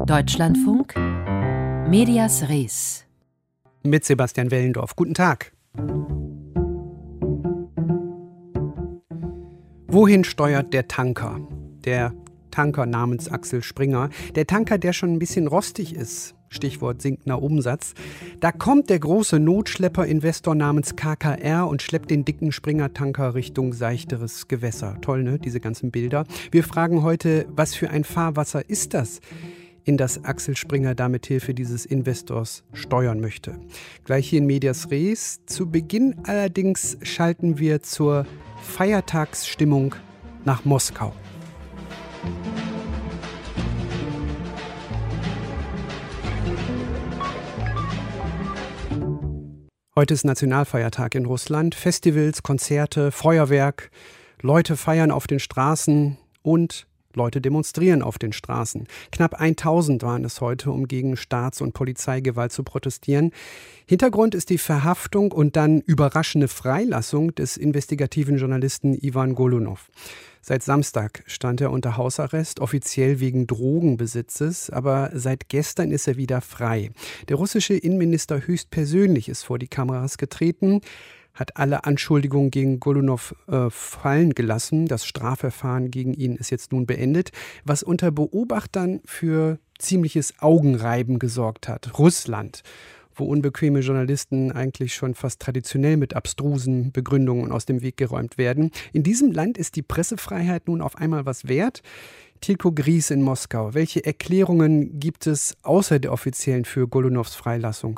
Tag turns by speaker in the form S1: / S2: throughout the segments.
S1: Deutschlandfunk, Medias Res.
S2: Mit Sebastian Wellendorf. Guten Tag. Wohin steuert der Tanker? Der Tanker namens Axel Springer. Der Tanker, der schon ein bisschen rostig ist. Stichwort sinkender Umsatz. Da kommt der große Notschlepper-Investor namens KKR und schleppt den dicken Springer-Tanker Richtung seichteres Gewässer. Toll, ne? Diese ganzen Bilder. Wir fragen heute, was für ein Fahrwasser ist das, in das Axel Springer da mit Hilfe dieses Investors steuern möchte. Gleich hier in Medias Res. Zu Beginn allerdings schalten wir zur Feiertagsstimmung nach Moskau. Heute ist Nationalfeiertag in Russland. Festivals, Konzerte, Feuerwerk, Leute feiern auf den Straßen und Leute demonstrieren auf den Straßen. Knapp 1000 waren es heute, um gegen Staats- und Polizeigewalt zu protestieren. Hintergrund ist die Verhaftung und dann überraschende Freilassung des investigativen Journalisten Iwan Golunov. Seit Samstag stand er unter Hausarrest, offiziell wegen Drogenbesitzes, aber seit gestern ist er wieder frei. Der russische Innenminister höchstpersönlich ist vor die Kameras getreten, hat alle Anschuldigungen gegen Golunov fallen gelassen. Das Strafverfahren gegen ihn ist jetzt nun beendet, was unter Beobachtern für ziemliches Augenreiben gesorgt hat. Russland, wo unbequeme Journalisten eigentlich schon fast traditionell mit abstrusen Begründungen aus dem Weg geräumt werden. In diesem Land ist die Pressefreiheit nun auf einmal was wert. Tilko Gries in Moskau. Welche Erklärungen gibt es außer der offiziellen für Golunovs Freilassung?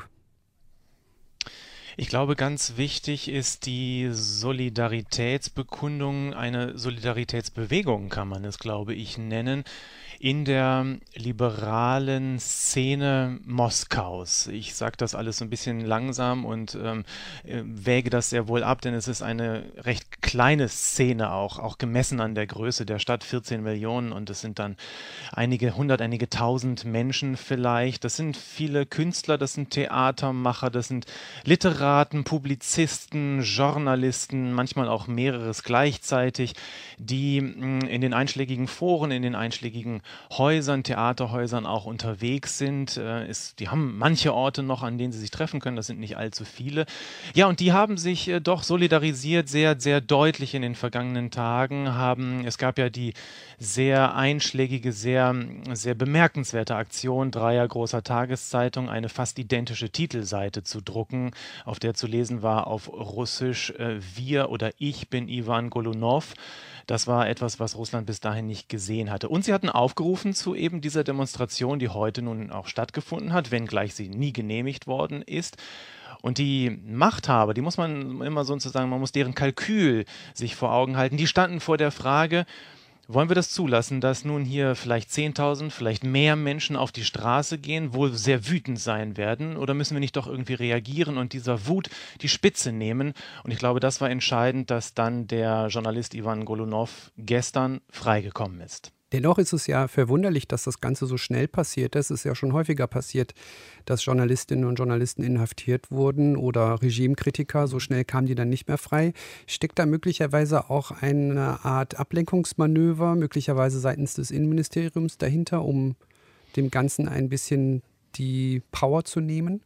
S3: Ich glaube, ganz wichtig ist die Solidaritätsbekundung, eine Solidaritätsbewegung kann man es, glaube ich, nennen, in der liberalen Szene Moskaus. Ich sage das alles so ein bisschen langsam und wäge das sehr wohl ab, denn es ist eine recht kleine Szene auch gemessen an der Größe der Stadt, 14 Millionen, und es sind dann einige tausend Menschen vielleicht. Das sind viele Künstler, das sind Theatermacher, das sind Literaten, Publizisten, Journalisten, manchmal auch mehreres gleichzeitig, die in den einschlägigen Foren, in den einschlägigen Häusern, Theaterhäusern auch unterwegs sind. Die haben manche Orte noch, an denen sie sich treffen können, das sind nicht allzu viele. Ja, und die haben sich doch solidarisiert, sehr, sehr deutlich in den vergangenen Tagen. Es gab ja die sehr einschlägige, sehr, sehr bemerkenswerte Aktion dreier großer Tageszeitungen, eine fast identische Titelseite zu drucken, auf der zu lesen war auf Russisch: Wir oder ich bin Iwan Golunov. Das war etwas, was Russland bis dahin nicht gesehen hatte. Und sie hatten aufgerufen zu eben dieser Demonstration, die heute nun auch stattgefunden hat, wenngleich sie nie genehmigt worden ist. Und die Machthaber, die muss man immer sozusagen, man muss deren Kalkül sich vor Augen halten, die standen vor der Frage: Wollen wir das zulassen, dass nun hier vielleicht 10.000, vielleicht mehr Menschen auf die Straße gehen, wohl sehr wütend sein werden? Oder müssen wir nicht doch irgendwie reagieren und dieser Wut die Spitze nehmen? Und ich glaube, das war entscheidend, dass dann der Journalist Iwan Golunov gestern freigekommen ist.
S2: Dennoch ist es ja verwunderlich, dass das Ganze so schnell passiert. Es ist ja schon häufiger passiert, dass Journalistinnen und Journalisten inhaftiert wurden oder Regimekritiker. So schnell kamen die dann nicht mehr frei. Steckt da möglicherweise auch eine Art Ablenkungsmanöver, möglicherweise seitens des Innenministeriums dahinter, um dem Ganzen ein bisschen die Power zu nehmen?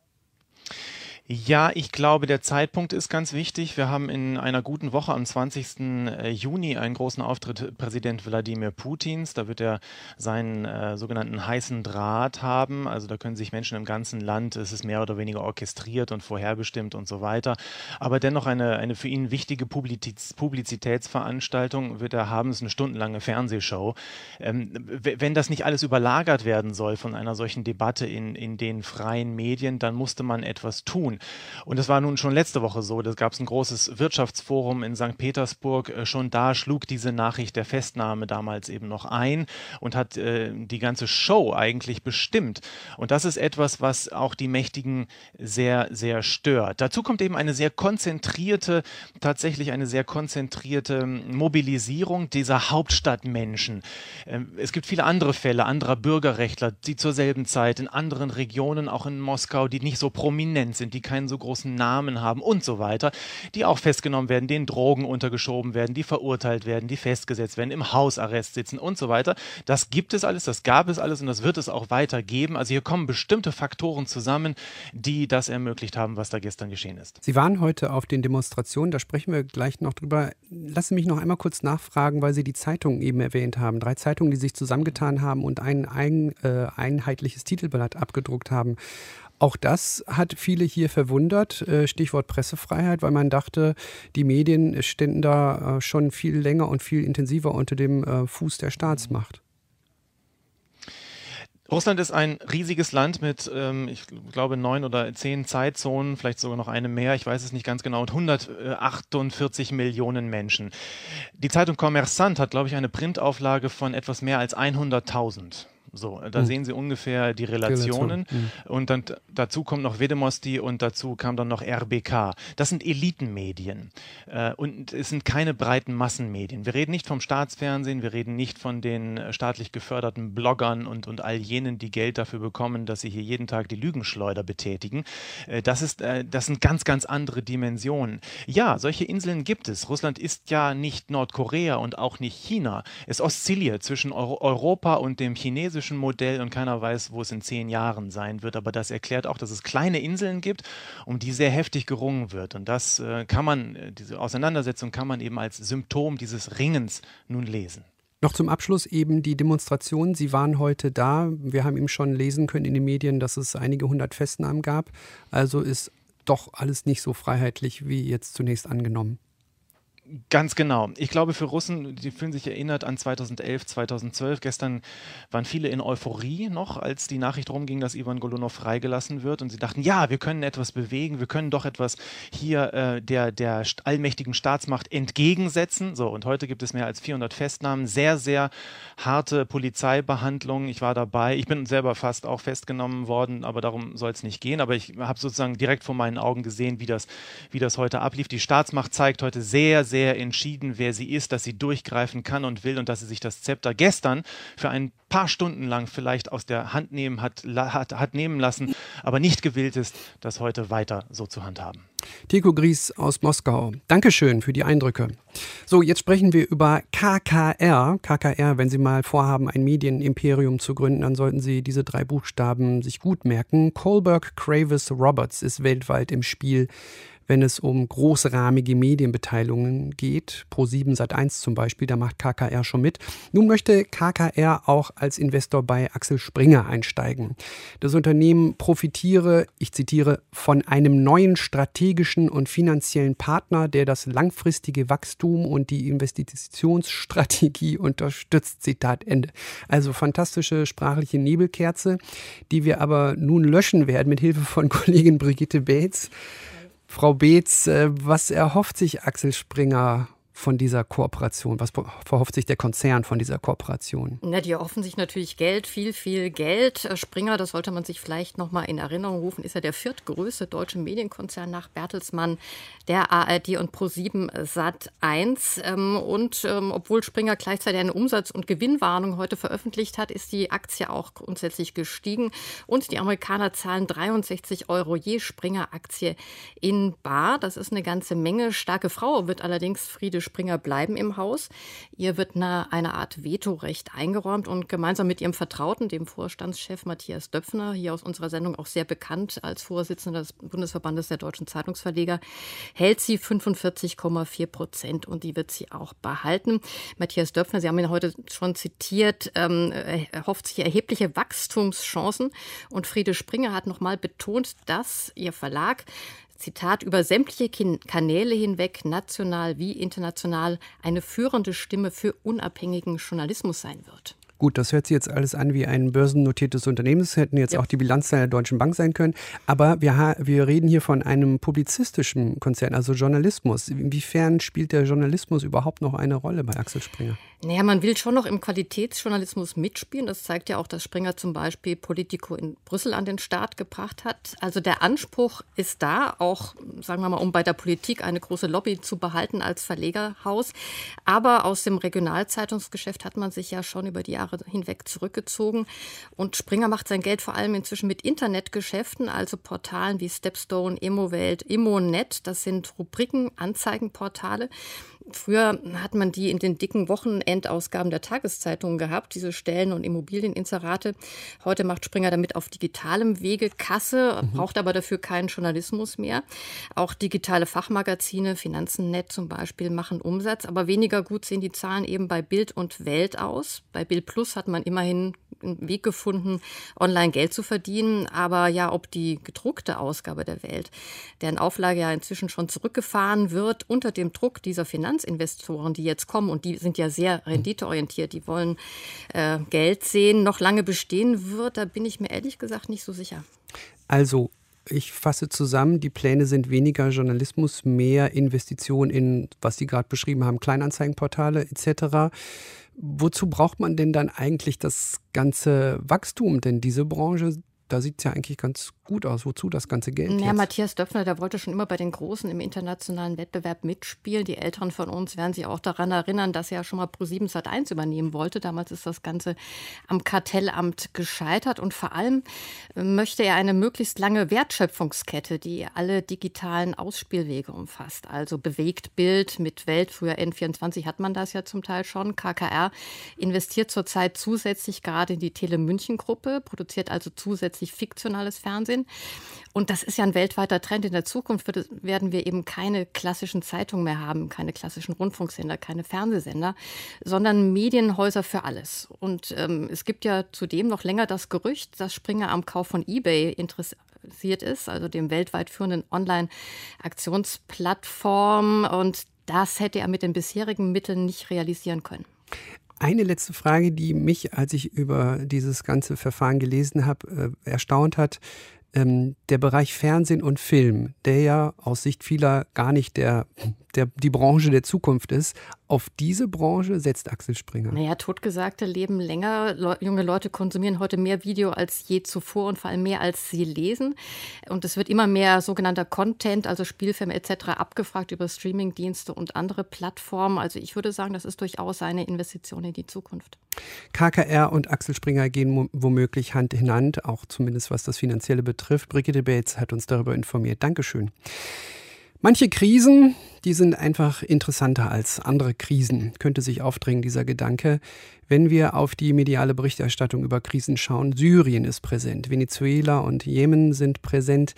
S3: Ja, ich glaube, der Zeitpunkt ist ganz wichtig. Wir haben in einer guten Woche am 20. Juni einen großen Auftritt Präsident Wladimir Putins. Da wird er seinen sogenannten heißen Draht haben. Also da können sich Menschen im ganzen Land, es ist mehr oder weniger orchestriert und vorherbestimmt und so weiter. Aber dennoch eine für ihn wichtige Publizitätsveranstaltung wird er haben. Es ist eine stundenlange Fernsehshow. Wenn das nicht alles überlagert werden soll von einer solchen Debatte in den freien Medien, dann musste man etwas tun. Und es war nun schon letzte Woche so, da gab es ein großes Wirtschaftsforum in St. Petersburg. Schon da schlug diese Nachricht der Festnahme damals eben noch ein und hat die ganze Show eigentlich bestimmt. Und das ist etwas, was auch die Mächtigen sehr, sehr stört. Dazu kommt eben tatsächlich eine sehr konzentrierte Mobilisierung dieser Hauptstadtmenschen. Es gibt viele andere Fälle, anderer Bürgerrechtler, die zur selben Zeit in anderen Regionen, auch in Moskau, die nicht so prominent sind, die keinen so großen Namen haben und so weiter, die auch festgenommen werden, denen Drogen untergeschoben werden, die verurteilt werden, die festgesetzt werden, im Hausarrest sitzen und so weiter. Das gibt es alles, das gab es alles und das wird es auch weiter geben. Also hier kommen bestimmte Faktoren zusammen, die das ermöglicht haben, was da gestern geschehen ist.
S2: Sie waren heute auf den Demonstrationen, da sprechen wir gleich noch drüber. Lassen Sie mich noch einmal kurz nachfragen, weil Sie die Zeitungen eben erwähnt haben. 3 Zeitungen, die sich zusammengetan haben und ein einheitliches Titelblatt abgedruckt haben. Auch das hat viele hier verwundert, Stichwort Pressefreiheit, weil man dachte, die Medien ständen da schon viel länger und viel intensiver unter dem Fuß der Staatsmacht.
S3: Russland ist ein riesiges Land mit, ich glaube, 9 oder 10 Zeitzonen, vielleicht sogar noch eine mehr, ich weiß es nicht ganz genau, und 148 Millionen Menschen. Die Zeitung Kommersant hat, glaube ich, eine Printauflage von etwas mehr als 100.000. So, da sehen Sie ungefähr die Relationen. Und dann dazu kommt noch Vedomosti und dazu kam dann noch RBK. Das sind Elitenmedien und es sind keine breiten Massenmedien. Wir reden nicht vom Staatsfernsehen, wir reden nicht von den staatlich geförderten Bloggern und all jenen, die Geld dafür bekommen, dass sie hier jeden Tag die Lügenschleuder betätigen. Das sind ganz, ganz andere Dimensionen. Ja, solche Inseln gibt es. Russland ist ja nicht Nordkorea und auch nicht China. Es oszilliert zwischen Europa und dem chinesischen Modell und keiner weiß, wo es in 10 Jahren sein wird. Aber das erklärt auch, dass es kleine Inseln gibt, um die sehr heftig gerungen wird. Und das diese Auseinandersetzung kann man eben als Symptom dieses Ringens nun lesen.
S2: Noch zum Abschluss eben die Demonstrationen. Sie waren heute da. Wir haben eben schon lesen können in den Medien, dass es einige 100 Festnahmen gab. Also ist doch alles nicht so freiheitlich wie jetzt zunächst angenommen.
S3: Ganz genau. Ich glaube, für Russen, die fühlen sich erinnert an 2011, 2012. Gestern waren viele in Euphorie noch, als die Nachricht rumging, dass Iwan Golunov freigelassen wird. Und sie dachten, ja, wir können etwas bewegen, wir können doch etwas hier der allmächtigen Staatsmacht entgegensetzen. So, und heute gibt es mehr als 400 Festnahmen, sehr, sehr harte Polizeibehandlung. Ich war dabei. Ich bin selber fast auch festgenommen worden, aber darum soll es nicht gehen. Aber ich habe sozusagen direkt vor meinen Augen gesehen, wie das heute ablief. Die Staatsmacht zeigt heute sehr, sehr entschieden, wer sie ist, dass sie durchgreifen kann und will und dass sie sich das Zepter gestern für ein paar Stunden lang vielleicht aus der Hand nehmen hat nehmen lassen, aber nicht gewillt ist, das heute weiter so zu handhaben.
S2: Tico Gries aus Moskau. Dankeschön für die Eindrücke. So, jetzt sprechen wir über KKR. KKR, wenn Sie mal vorhaben, ein Medienimperium zu gründen, dann sollten Sie diese 3 Buchstaben sich gut merken. Kohlberg Kravis Roberts ist weltweit im Spiel, wenn es um großrahmige Medienbeteiligungen geht. Pro7 Sat.1 zum Beispiel, da macht KKR schon mit. Nun möchte KKR auch als Investor bei Axel Springer einsteigen. Das Unternehmen profitiere, ich zitiere, von einem neuen strategischen und finanziellen Partner, der das langfristige Wachstum und die Investitionsstrategie unterstützt. Zitat Ende. Also fantastische sprachliche Nebelkerze, die wir aber nun löschen werden mit Hilfe von Kollegin Brigitte Beetz. Frau Beetz, was erhofft sich Axel Springer von dieser Kooperation? Was verhofft sich der Konzern von dieser Kooperation?
S4: Na, die erhoffen sich natürlich Geld, viel, viel Geld. Springer, das sollte man sich vielleicht noch mal in Erinnerung rufen, ist ja der 4. größte deutsche Medienkonzern nach Bertelsmann, der ARD und Pro7 Sat.1. Obwohl Springer gleichzeitig eine Umsatz- und Gewinnwarnung heute veröffentlicht hat, ist die Aktie auch grundsätzlich gestiegen. Und die Amerikaner zahlen 63 € je Springer-Aktie in bar. Das ist eine ganze Menge. Starke Frau wird allerdings Friede Springer bleiben im Haus. Ihr wird eine Art Vetorecht eingeräumt und gemeinsam mit ihrem Vertrauten, dem Vorstandschef Matthias Döpfner, hier aus unserer Sendung auch sehr bekannt als Vorsitzender des Bundesverbandes der deutschen Zeitungsverleger, hält sie 45,4% und die wird sie auch behalten. Matthias Döpfner, Sie haben ihn heute schon zitiert, erhofft sich erhebliche Wachstumschancen und Friede Springer hat nochmal betont, dass ihr Verlag, Zitat, über sämtliche Kanäle hinweg, national wie international, eine führende Stimme für unabhängigen Journalismus sein wird.
S2: Gut, das hört sich jetzt alles an wie ein börsennotiertes Unternehmen. Das hätten jetzt auch die Bilanzzahlen der Deutschen Bank sein können. Aber wir reden hier von einem publizistischen Konzern, also Journalismus. Inwiefern spielt der Journalismus überhaupt noch eine Rolle bei Axel Springer?
S4: Naja, man will schon noch im Qualitätsjournalismus mitspielen. Das zeigt ja auch, dass Springer zum Beispiel Politico in Brüssel an den Start gebracht hat. Also der Anspruch ist da, auch, sagen wir mal, um bei der Politik eine große Lobby zu behalten als Verlegerhaus. Aber aus dem Regionalzeitungsgeschäft hat man sich ja schon über die Jahre Jahre hinweg zurückgezogen. Und Springer macht sein Geld vor allem inzwischen mit Internetgeschäften, also Portalen wie Stepstone, Immowelt, Immonet. Das sind Rubriken, Anzeigenportale. Früher hat man die in den dicken Wochenendausgaben der Tageszeitungen gehabt, diese Stellen- und Immobilieninserate. Heute macht Springer damit auf digitalem Wege Kasse, braucht aber dafür keinen Journalismus mehr. Auch digitale Fachmagazine, Finanzen.net zum Beispiel, machen Umsatz. Aber weniger gut sehen die Zahlen eben bei Bild und Welt aus. Bei Bild Plus hat man immerhin einen Weg gefunden, online Geld zu verdienen. Aber ja, ob die gedruckte Ausgabe der Welt, deren Auflage ja inzwischen schon zurückgefahren wird, unter dem Druck dieser Finanzinvestoren, die jetzt kommen, und die sind ja sehr renditeorientiert, die wollen Geld sehen, noch lange bestehen wird, da bin ich mir ehrlich gesagt nicht so sicher.
S2: Also, ich fasse zusammen, die Pläne sind weniger Journalismus, mehr Investitionen in, was Sie gerade beschrieben haben, Kleinanzeigenportale etc. Wozu braucht man denn dann eigentlich das ganze Wachstum? Denn diese Branche, da sieht es ja eigentlich ganz gut aus. Wozu das ganze Geld
S4: Ja,
S2: jetzt?
S4: Matthias Döpfner, der wollte schon immer bei den Großen im internationalen Wettbewerb mitspielen. Die Älteren von uns werden sich auch daran erinnern, dass er ja schon mal Pro7 Sat.1 übernehmen wollte. Damals ist das Ganze am Kartellamt gescheitert. Und vor allem möchte er eine möglichst lange Wertschöpfungskette, die alle digitalen Ausspielwege umfasst. Also Bewegtbild mit Welt, früher N24 hat man das ja zum Teil schon. KKR investiert zurzeit zusätzlich gerade in die Tele-München-Gruppe, produziert also zusätzlich fiktionales Fernsehen. Und das ist ja ein weltweiter Trend. In der Zukunft werden wir eben keine klassischen Zeitungen mehr haben, keine klassischen Rundfunksender, keine Fernsehsender, sondern Medienhäuser für alles. Und es gibt ja zudem noch länger das Gerücht, dass Springer am Kauf von eBay interessiert ist, also dem weltweit führenden Online-Aktionsplattform. Und das hätte er mit den bisherigen Mitteln nicht realisieren können.
S2: Eine letzte Frage, die mich, als ich über dieses ganze Verfahren gelesen habe, erstaunt hat. Der Bereich Fernsehen und Film, der ja aus Sicht vieler gar nicht die Branche der Zukunft ist, auf diese Branche setzt Axel Springer.
S4: Naja, Totgesagte leben länger. Junge Leute konsumieren heute mehr Video als je zuvor und vor allem mehr als sie lesen. Und es wird immer mehr sogenannter Content, also Spielfilme etc. abgefragt über Streamingdienste und andere Plattformen. Also ich würde sagen, das ist durchaus eine Investition in die Zukunft.
S2: KKR und Axel Springer gehen womöglich Hand in Hand, auch zumindest was das Finanzielle betrifft. Brigitte Bates hat uns darüber informiert. Dankeschön. Manche Krisen, die sind einfach interessanter als andere Krisen, könnte sich aufdrängen, dieser Gedanke. Wenn wir auf die mediale Berichterstattung über Krisen schauen, Syrien ist präsent, Venezuela und Jemen sind präsent.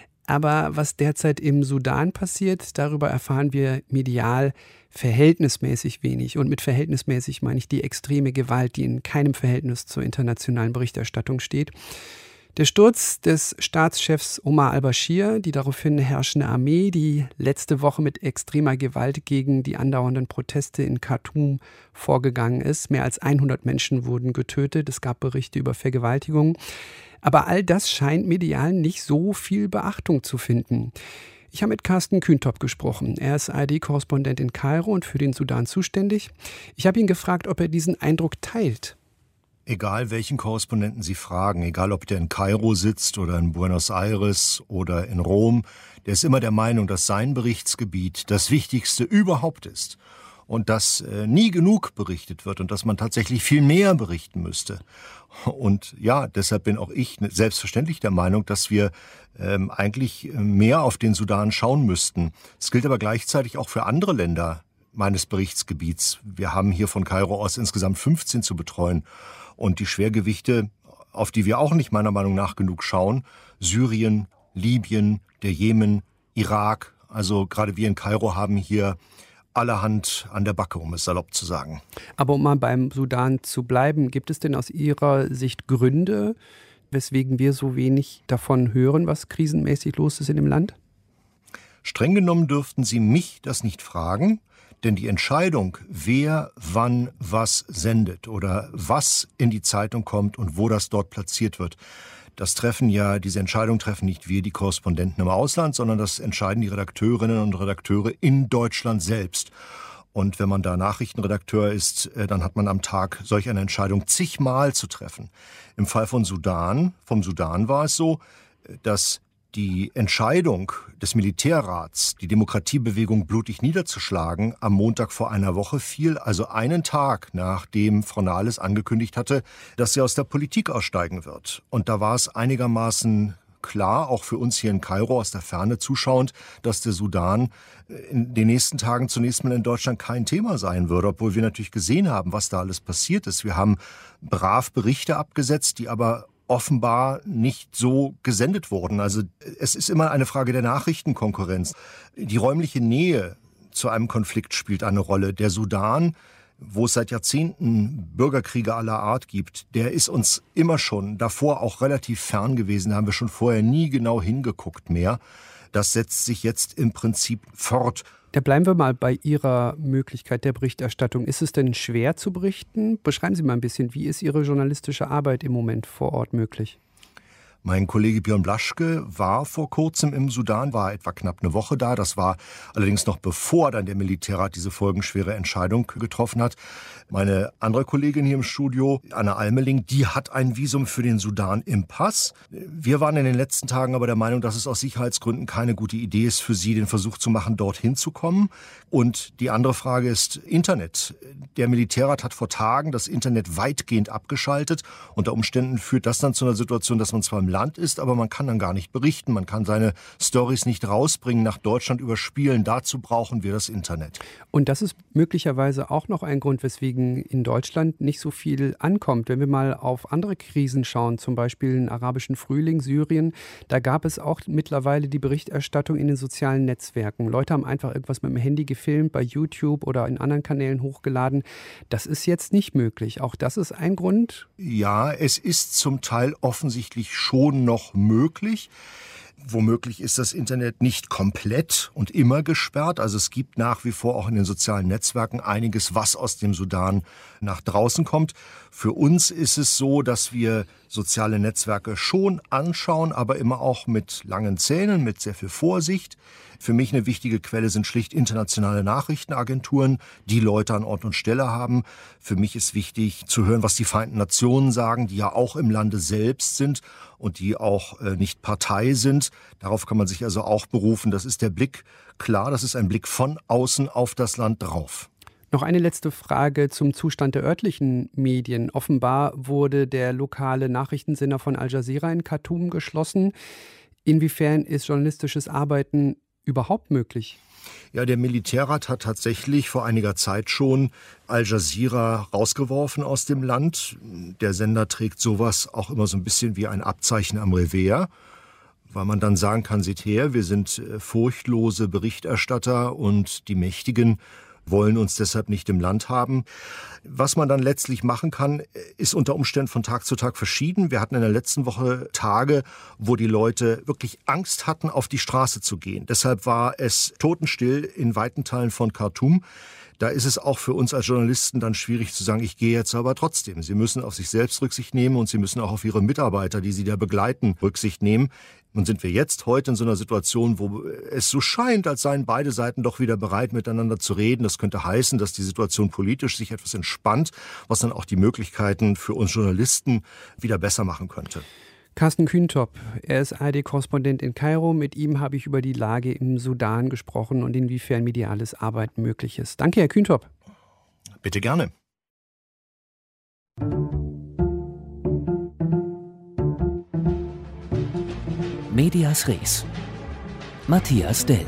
S2: Aber was derzeit im Sudan passiert, darüber erfahren wir medial verhältnismäßig wenig. Und mit verhältnismäßig meine ich die extreme Gewalt, die in keinem Verhältnis zur internationalen Berichterstattung steht. Der Sturz des Staatschefs Omar al-Bashir, die daraufhin herrschende Armee, die letzte Woche mit extremer Gewalt gegen die andauernden Proteste in Khartoum vorgegangen ist. Mehr als 100 Menschen wurden getötet. Es gab Berichte über Vergewaltigungen. Aber all das scheint medial nicht so viel Beachtung zu finden. Ich habe mit Carsten Kühntop gesprochen. Er ist ARD-Korrespondent in Kairo und für den Sudan zuständig. Ich habe ihn gefragt, ob er diesen Eindruck teilt.
S5: Egal welchen Korrespondenten Sie fragen, egal ob der in Kairo sitzt oder in Buenos Aires oder in Rom, der ist immer der Meinung, dass sein Berichtsgebiet das Wichtigste überhaupt ist und dass nie genug berichtet wird und dass man tatsächlich viel mehr berichten müsste. Und ja, deshalb bin auch ich selbstverständlich der Meinung, dass wir eigentlich mehr auf den Sudan schauen müssten. Es gilt aber gleichzeitig auch für andere Länder meines Berichtsgebiets. Wir haben hier von Kairo aus insgesamt 15 zu betreuen. Und die Schwergewichte, auf die wir auch nicht meiner Meinung nach genug schauen, Syrien, Libyen, der Jemen, Irak, also gerade wir in Kairo haben hier allerhand an der Backe, um es salopp zu sagen.
S2: Aber um mal beim Sudan zu bleiben, gibt es denn aus Ihrer Sicht Gründe, weswegen wir so wenig davon hören, was krisenmäßig los ist in dem Land?
S5: Streng genommen dürften Sie mich das nicht fragen. Denn die Entscheidung, wer wann was sendet oder was in die Zeitung kommt und wo das dort platziert wird, diese Entscheidung treffen nicht wir, die Korrespondenten im Ausland, sondern das entscheiden die Redakteurinnen und Redakteure in Deutschland selbst. Und wenn man da Nachrichtenredakteur ist, dann hat man am Tag solch eine Entscheidung zigmal zu treffen. Im Fall vom Sudan war es so, dass Die Entscheidung des Militärrats, die Demokratiebewegung blutig niederzuschlagen, am Montag vor einer Woche fiel, also einen Tag nachdem Frau Nahles angekündigt hatte, dass sie aus der Politik aussteigen wird. Und da war es einigermaßen klar, auch für uns hier in Kairo aus der Ferne zuschauend, dass der Sudan in den nächsten Tagen zunächst mal in Deutschland kein Thema sein würde, obwohl wir natürlich gesehen haben, was da alles passiert ist. Wir haben brav Berichte abgesetzt, die aber offenbar nicht so gesendet wurden. Also es ist immer eine Frage der Nachrichtenkonkurrenz. Die räumliche Nähe zu einem Konflikt spielt eine Rolle. Der Sudan, wo es seit Jahrzehnten Bürgerkriege aller Art gibt, der ist uns immer schon davor auch relativ fern gewesen. Da haben wir schon vorher nie genau hingeguckt mehr. Das setzt sich jetzt im Prinzip fort.
S2: Da bleiben wir mal bei Ihrer Möglichkeit der Berichterstattung. Ist es denn schwer zu berichten? Beschreiben Sie mal ein bisschen, wie ist Ihre journalistische Arbeit im Moment vor Ort möglich?
S5: Mein Kollege Björn Blaschke war vor kurzem im Sudan, war etwa knapp eine Woche da. Das war allerdings noch bevor dann der Militärrat diese folgenschwere Entscheidung getroffen hat. Meine andere Kollegin hier im Studio, Anna Almeling, die hat ein Visum für den Sudan im Pass. Wir waren in den letzten Tagen aber der Meinung, dass es aus Sicherheitsgründen keine gute Idee ist, für sie den Versuch zu machen, dorthin zu kommen. Und die andere Frage ist Internet. Der Militärrat hat vor Tagen das Internet weitgehend abgeschaltet. Unter Umständen führt das dann zu einer Situation, dass man zwar im Land ist, aber man kann dann gar nicht berichten. Man kann seine Storys nicht rausbringen, nach Deutschland überspielen. Dazu brauchen wir das Internet.
S2: Und das ist möglicherweise auch noch ein Grund, weswegen in Deutschland nicht so viel ankommt. Wenn wir mal auf andere Krisen schauen, zum Beispiel den arabischen Frühling, Syrien, da gab es auch mittlerweile die Berichterstattung in den sozialen Netzwerken. Leute haben einfach irgendwas mit dem Handy gefilmt, bei YouTube oder in anderen Kanälen hochgeladen. Das ist jetzt nicht möglich. Auch das ist ein Grund?
S5: Ja, es ist zum Teil offensichtlich schon noch möglich. Womöglich ist das Internet nicht komplett und immer gesperrt. Also es gibt nach wie vor auch in den sozialen Netzwerken einiges, was aus dem Sudan nach draußen kommt. Für uns ist es so, dass wir soziale Netzwerke schon anschauen, aber immer auch mit langen Zähnen, mit sehr viel Vorsicht. Für mich eine wichtige Quelle sind schlicht internationale Nachrichtenagenturen, die Leute an Ort und Stelle haben. Für mich ist wichtig zu hören, was die Vereinten Nationen sagen, die ja auch im Lande selbst sind und die auch nicht Partei sind. Darauf kann man sich also auch berufen. Das ist der Blick, klar, das ist ein Blick von außen auf das Land drauf.
S2: Noch eine letzte Frage zum Zustand der örtlichen Medien. Offenbar wurde der lokale Nachrichtensender von Al Jazeera in Khartoum geschlossen. Inwiefern ist journalistisches Arbeiten überhaupt möglich?
S5: Ja, der Militärrat hat tatsächlich vor einiger Zeit schon Al Jazeera rausgeworfen aus dem Land. Der Sender trägt sowas auch immer so ein bisschen wie ein Abzeichen am Revers, weil man dann sagen kann, seht her, wir sind furchtlose Berichterstatter und die Mächtigen wollen uns deshalb nicht im Land haben. Was man dann letztlich machen kann, ist unter Umständen von Tag zu Tag verschieden. Wir hatten in der letzten Woche Tage, wo die Leute wirklich Angst hatten, auf die Straße zu gehen. Deshalb war es totenstill in weiten Teilen von Khartoum. Da ist es auch für uns als Journalisten dann schwierig zu sagen, ich gehe jetzt aber trotzdem. Sie müssen auf sich selbst Rücksicht nehmen und Sie müssen auch auf Ihre Mitarbeiter, die Sie da begleiten, Rücksicht nehmen. Nun sind wir jetzt heute in so einer Situation, wo es so scheint, als seien beide Seiten doch wieder bereit, miteinander zu reden. Das könnte heißen, dass die Situation politisch sich etwas entspannt, was dann auch die Möglichkeiten für uns Journalisten wieder besser machen könnte.
S2: Carsten Kühntop, er ist ARD-Korrespondent in Kairo. Mit ihm habe ich über die Lage im Sudan gesprochen und inwiefern mediales Arbeiten möglich ist. Danke, Herr Kühntop.
S5: Bitte gerne.
S1: Medias Res. Matthias Dell.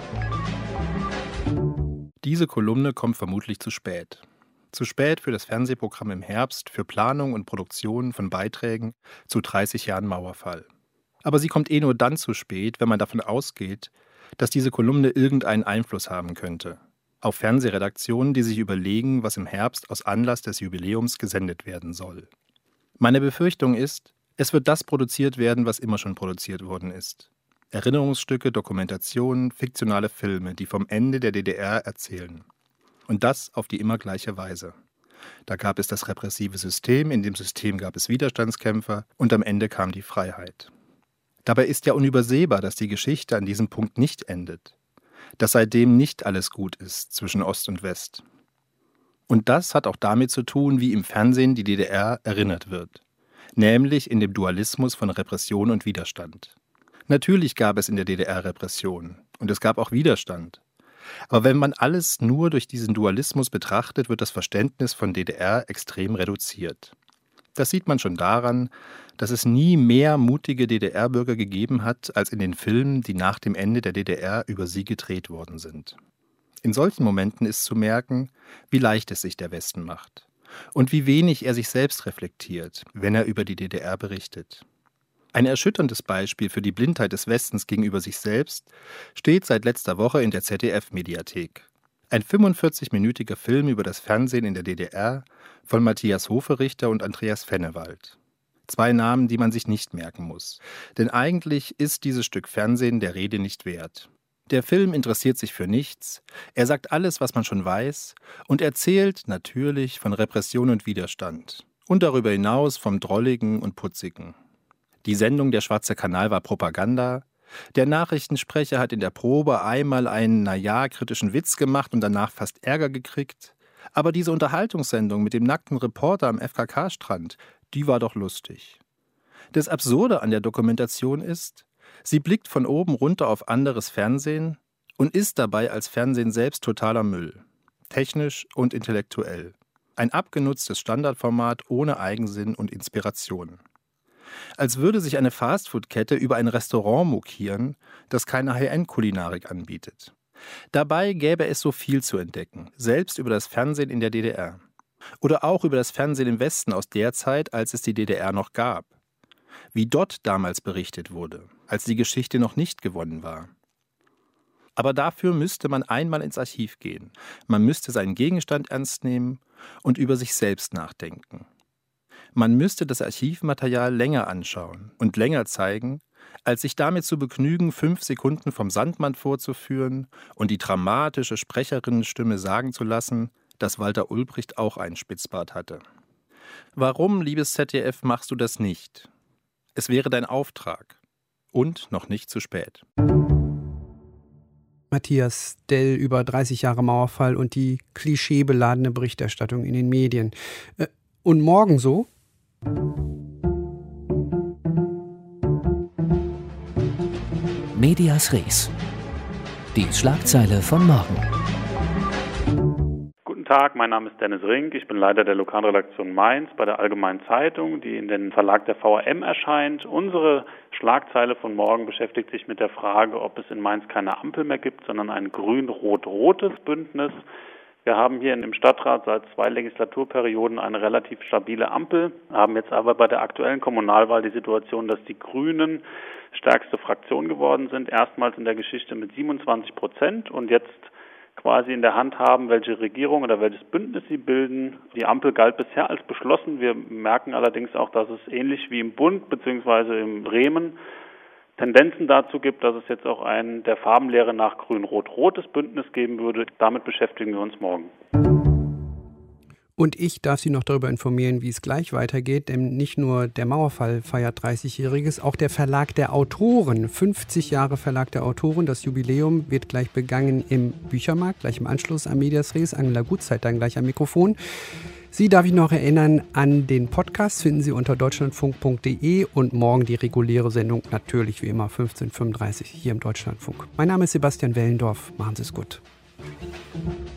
S6: Diese Kolumne kommt vermutlich zu spät. Zu spät für das Fernsehprogramm im Herbst, für Planung und Produktion von Beiträgen zu 30 Jahren Mauerfall. Aber sie kommt nur dann zu spät, wenn man davon ausgeht, dass diese Kolumne irgendeinen Einfluss haben könnte. Auf Fernsehredaktionen, die sich überlegen, was im Herbst aus Anlass des Jubiläums gesendet werden soll. Meine Befürchtung ist, es wird das produziert werden, was immer schon produziert worden ist. Erinnerungsstücke, Dokumentationen, fiktionale Filme, die vom Ende der DDR erzählen. Und das auf die immer gleiche Weise. Da gab es das repressive System, in dem System gab es Widerstandskämpfer und am Ende kam die Freiheit. Dabei ist ja unübersehbar, dass die Geschichte an diesem Punkt nicht endet. Dass seitdem nicht alles gut ist zwischen Ost und West. Und das hat auch damit zu tun, wie im Fernsehen die DDR erinnert wird. Nämlich in dem Dualismus von Repression und Widerstand. Natürlich gab es in der DDR Repression und es gab auch Widerstand. Aber wenn man alles nur durch diesen Dualismus betrachtet, wird das Verständnis von DDR extrem reduziert. Das sieht man schon daran, dass es nie mehr mutige DDR-Bürger gegeben hat, als in den Filmen, die nach dem Ende der DDR über sie gedreht worden sind. In solchen Momenten ist zu merken, wie leicht es sich der Westen macht und wie wenig er sich selbst reflektiert, wenn er über die DDR berichtet. Ein erschütterndes Beispiel für die Blindheit des Westens gegenüber sich selbst steht seit letzter Woche in der ZDF-Mediathek. Ein 45-minütiger Film über das Fernsehen in der DDR von Matthias Hoferichter und Andreas Fennewald. 2 Namen, die man sich nicht merken muss. Denn eigentlich ist dieses Stück Fernsehen der Rede nicht wert. Der Film interessiert sich für nichts, er sagt alles, was man schon weiß und erzählt natürlich von Repression und Widerstand und darüber hinaus vom Drolligen und Putzigen. Die Sendung Der Schwarze Kanal war Propaganda. Der Nachrichtensprecher hat in der Probe einmal einen, kritischen Witz gemacht und danach fast Ärger gekriegt. Aber diese Unterhaltungssendung mit dem nackten Reporter am FKK-Strand, die war doch lustig. Das Absurde an der Dokumentation ist, sie blickt von oben runter auf anderes Fernsehen und ist dabei als Fernsehen selbst totaler Müll. Technisch und intellektuell. Ein abgenutztes Standardformat ohne Eigensinn und Inspiration. Als würde sich eine Fastfood-Kette über ein Restaurant mokieren, das keine High-End-Kulinarik anbietet. Dabei gäbe es so viel zu entdecken, selbst über das Fernsehen in der DDR. Oder auch über das Fernsehen im Westen aus der Zeit, als es die DDR noch gab. Wie dort damals berichtet wurde, als die Geschichte noch nicht gewonnen war. Aber dafür müsste man einmal ins Archiv gehen. Man müsste seinen Gegenstand ernst nehmen und über sich selbst nachdenken. Man müsste das Archivmaterial länger anschauen und länger zeigen, als sich damit zu begnügen, 5 Sekunden vom Sandmann vorzuführen und die dramatische Sprecherinnenstimme sagen zu lassen, dass Walter Ulbricht auch einen Spitzbart hatte. Warum, liebes ZDF, machst du das nicht? Es wäre dein Auftrag. Und noch nicht zu spät.
S2: Matthias Dell über 30 Jahre Mauerfall und die klischeebeladene Berichterstattung in den Medien. Und morgen so?
S1: Medias Res. Die Schlagzeile von morgen.
S7: Guten Tag, mein Name ist Dennis Rink. Ich bin Leiter der Lokalredaktion Mainz bei der Allgemeinen Zeitung, die in den Verlag der VRM erscheint. Unsere Schlagzeile von morgen beschäftigt sich mit der Frage, ob es in Mainz keine Ampel mehr gibt, sondern ein grün-rot-rotes Bündnis. Wir haben hier im Stadtrat seit 2 Legislaturperioden eine relativ stabile Ampel, haben jetzt aber bei der aktuellen Kommunalwahl die Situation, dass die Grünen stärkste Fraktion geworden sind, erstmals in der Geschichte mit 27% und jetzt quasi in der Hand haben, welche Regierung oder welches Bündnis sie bilden. Die Ampel galt bisher als beschlossen. Wir merken allerdings auch, dass es ähnlich wie im Bund bzw. in Bremen Tendenzen dazu gibt, dass es jetzt auch ein der Farbenlehre nach grün-rot-rotes Bündnis geben würde. Damit beschäftigen wir uns morgen.
S2: Und ich darf Sie noch darüber informieren, wie es gleich weitergeht, denn nicht nur der Mauerfall feiert 30-Jähriges, auch der Verlag der Autoren, 50 Jahre Verlag der Autoren, das Jubiläum wird gleich begangen im Büchermarkt, gleich im Anschluss am Medias Res, Angela Gutzeit dann gleich am Mikrofon. Sie darf ich noch erinnern an den Podcast, finden Sie unter deutschlandfunk.de und morgen die reguläre Sendung, natürlich wie immer 15:35 hier im Deutschlandfunk. Mein Name ist Sebastian Wellendorf, machen Sie es gut.